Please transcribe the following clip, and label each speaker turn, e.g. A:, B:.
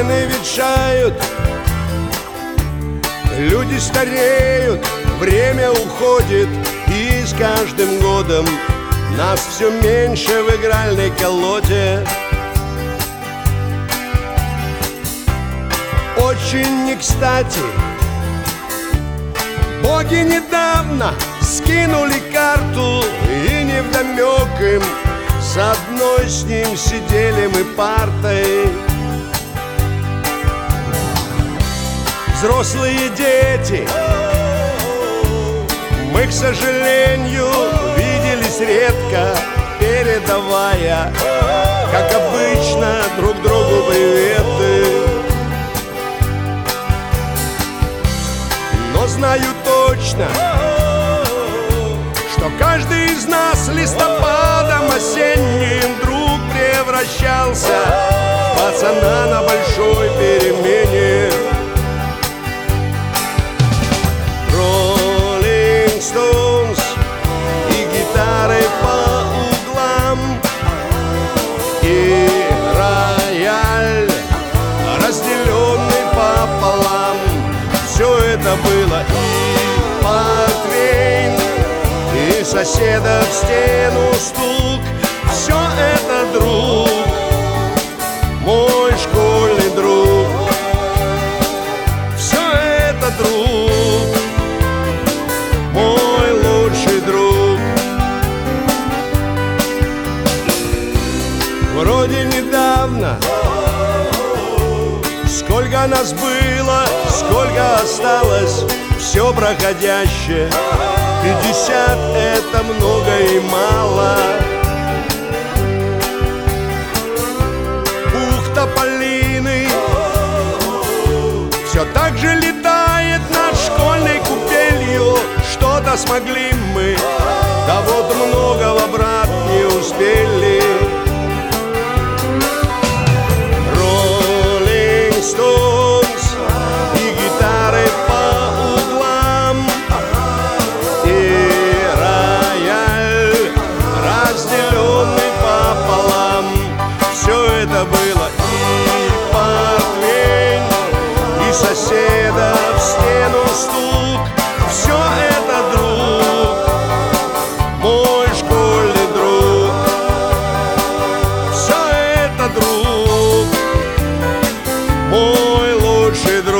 A: Стены ветшают, люди стареют, время уходит, и с каждым годом нас все меньше в игральной колоде. Очень не кстати, боги недавно скинули карту, и невдомек им, с одной с ним сидели мы партой. Взрослые дети, мы, к сожалению, виделись редко, передавая, как обычно, друг другу приветы. Но знаю точно, что каждый из нас листопадом осенним вдруг превращался в пацана на большой перемене. Rolling Stones и гитары по углам, и рояль, разделенный пополам. Все это было и портвейн, и соседа в стену стук. Все это друг, мой школьный друг. Все это друг, мой лучший друг. Вроде недавно, сколько нас было, сколько осталось, все проходящее. 50 — это много и мало. Бухта Полины все так же летает над школьной купелью. Что-то смогли мы, да вот многого, брат, не успели. Rolling Stones и гитары по углам, и рояль, разделенный пополам. Все это было и портвейн, и соседа в стену стук. Все это друг, мой школьный друг. Все это друг, мой лучший друг.